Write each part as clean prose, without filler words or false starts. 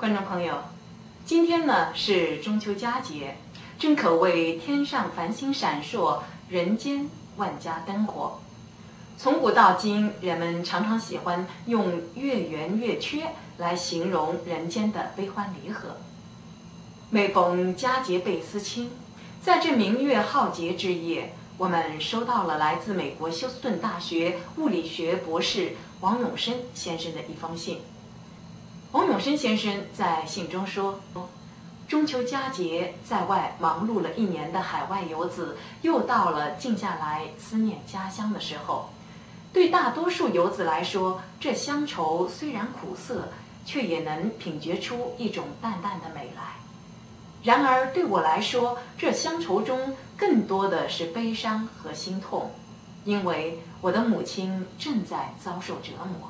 观众朋友，今天呢是中秋佳节，正可谓天上繁星闪烁，人间万家灯火。从古到今，人们常常喜欢用月圆月缺来形容人间的悲欢离合。每逢佳节倍思亲，在这明月皓节之夜，我们收到了来自美国休斯顿大学物理学博士王永生先生的一封信。王永生先生在信中说，中秋佳节，在外忙碌了一年的海外游子又到了静下来思念家乡的时候。对大多数游子来说，这乡愁虽然苦涩，却也能品觉出一种淡淡的美来。然而对我来说，这乡愁中更多的是悲伤和心痛，因为我的母亲正在遭受折磨。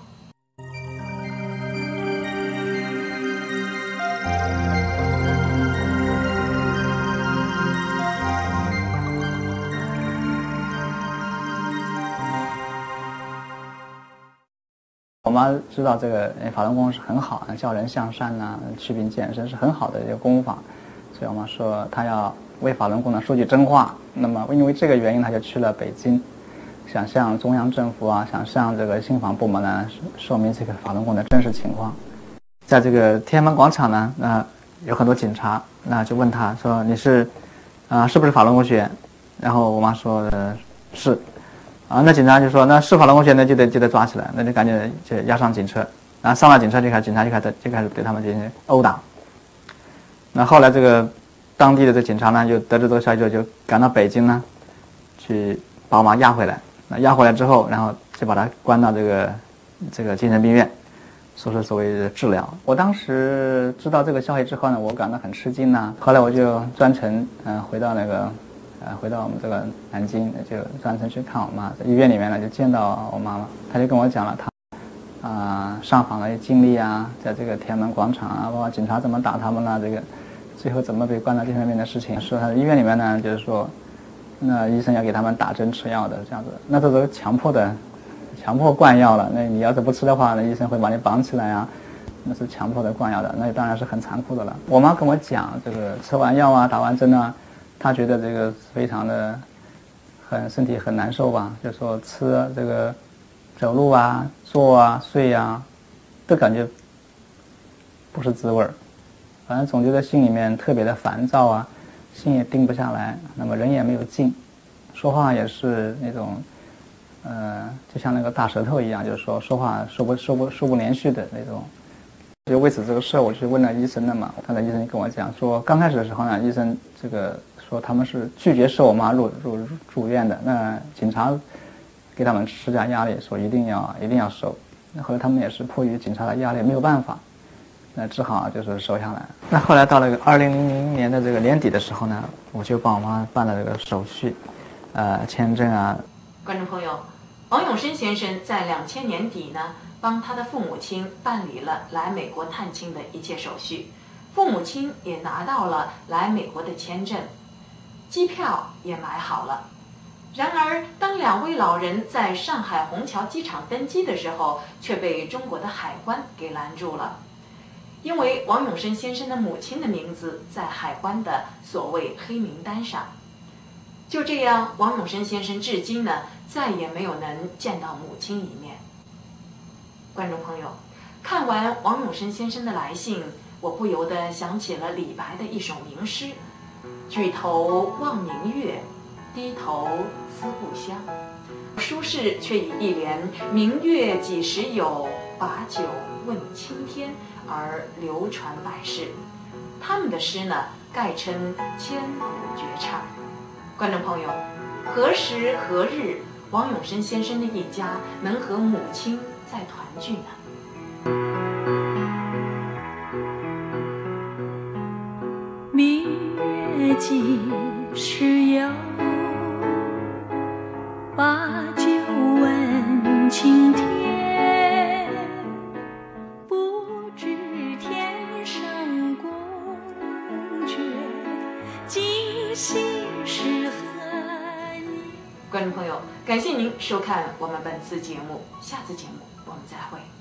我妈知道这个法轮功是很好，教人向善呐，祛病健身是很好的一个功法，所以我妈说她要为法轮功呢说句真话。那么因为这个原因，她就去了北京，想向中央政府啊，想向这个信访部门呢说明这个法轮功的真实情况。在这个天安门广场呢，有很多警察，那就问她说你是是不是法轮功学员？然后我妈说是。那警察就说，那是法轮功学员呢就得抓起来，那就赶紧就押上警车，然后上了警车警察就开始对他们进行殴打。那后来这个当地的这警察呢，就得知这个消息就赶到北京呢，去把我妈押回来。那押回来之后，然后就把他关到这个精神病院，说是所谓的治疗。我当时知道这个消息之后呢，我感到很吃惊呐。后来我就专程回到我们这个南京，就专程去看我妈。在医院里面呢，就见到我妈妈，她就跟我讲了她上访的一些经历啊，在这个天安门广场啊，包括警察怎么打他们啦，这个最后怎么被关到精神病院的事情。说她在医院里面呢，就是说，那医生要给他们打针吃药的这样子，那这都强迫灌药了。那你要是不吃的话，那医生会把你绑起来啊，那是强迫的灌药的，那当然是很残酷的了。我妈跟我讲，这个吃完药啊，打完针啊。他觉得这个非常的身体很难受吧，就说吃这个走路啊、坐啊、睡啊，都感觉不是滋味儿，反正总觉得心里面特别的烦躁啊，心也定不下来，那么人也没有劲，说话也是那种就像那个大舌头一样，就是说话说不连续的那种。就为此这个事我去问了医生了嘛，刚才医生跟我讲说，刚开始的时候呢，医生这个说他们是拒绝收我妈住院的，那警察给他们施加压力，说一定要收。那后来他们也是迫于警察的压力，没有办法，那只好就是收下来。那后来到了2000年的这个年底的时候呢，我就帮我妈办了这个手续，签证啊。 观众朋友，王永生先生在2000年底呢，帮他的父母亲办理了来美国探亲的一切手续，父母亲也拿到了来美国的签证，机票也买好了。然而当2位老人在上海虹桥机场登机的时候，却被中国的海关给拦住了，因为王永生先生的母亲的名字在海关的所谓黑名单上。就这样，王永生先生至今呢，再也没有能见到母亲一面。观众朋友，看完王永生先生的来信，我不由得想起了李白的一首名诗：举头望明月，低头思故乡。苏轼却以一联“明月几时有，把酒问青天”而流传百世。他们的诗呢，概称千古绝唱。观众朋友，何时何日，王永生先生的一家能和母亲再团聚呢？ 明月几时有，把酒问青天。不知天上宫阙，今夕是何年。 观众朋友，感谢您收看我们本次节目，下次节目我们再会。